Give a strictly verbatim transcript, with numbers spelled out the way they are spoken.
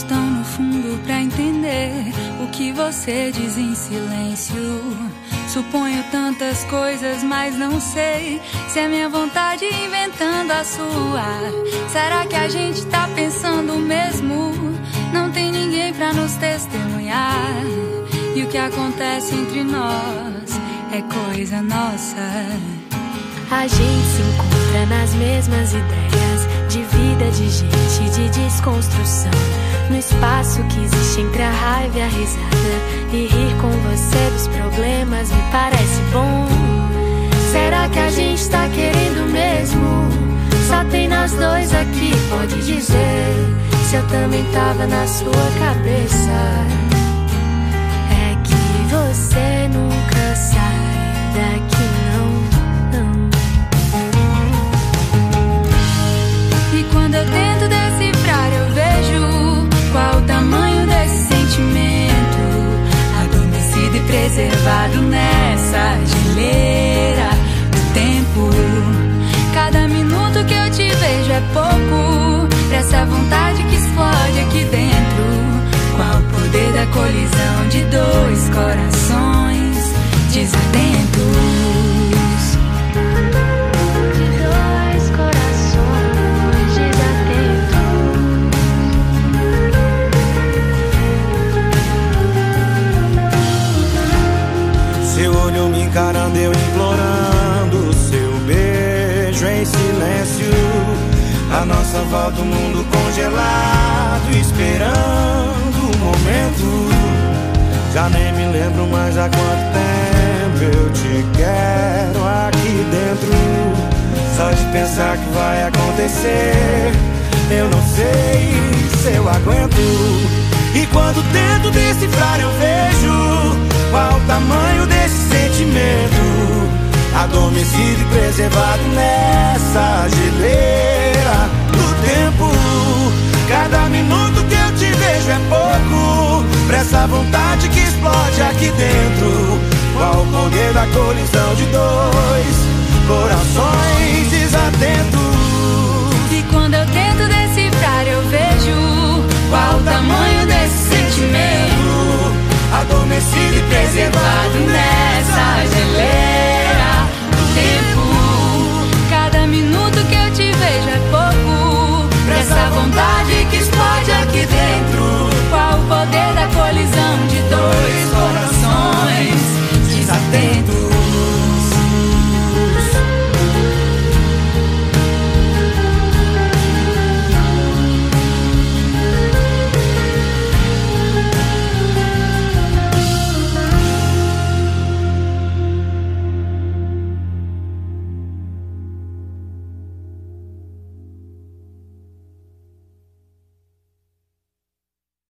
olhos tão no fundo pra entender o que você diz em silêncio. Suponho tantas coisas, mas não sei se é minha vontade inventando a sua. Será que a gente tá pensando o mesmo? Não tem ninguém pra nos testemunhar. E o que acontece entre nós é coisa nossa. A gente se encontra nas mesmas ideias de vida, de gente, de desconstrução. No espaço que existe entre a raiva e a risada, e rir com você dos problemas me parece bom. Será que a gente tá querendo mesmo? Só tem nós dois aqui, pode dizer se eu também tava na sua cabeça. É que você nunca sai daqui, não. Quando eu tento decifrar, eu vejo qual o tamanho desse sentimento, adormecido e preservado nessa geleira do tempo. Cada minuto que eu te vejo é pouco pra essa vontade que explode aqui dentro. Qual o poder da colisão de dois corações desatentos? Encarando, eu implorando seu beijo em silêncio. A nossa volta, o mundo congelado, esperando o momento. Já nem me lembro mais há quanto tempo eu te quero aqui dentro. Só de pensar que vai acontecer, eu não sei se eu aguento. E quando tento decifrar, eu vejo qual o tamanho desse sentimento, adormecido e preservado nessa geleira do tempo. Cada minuto que eu te vejo é pouco pra essa vontade que explode aqui dentro. Qual o poder da colisão de dois corações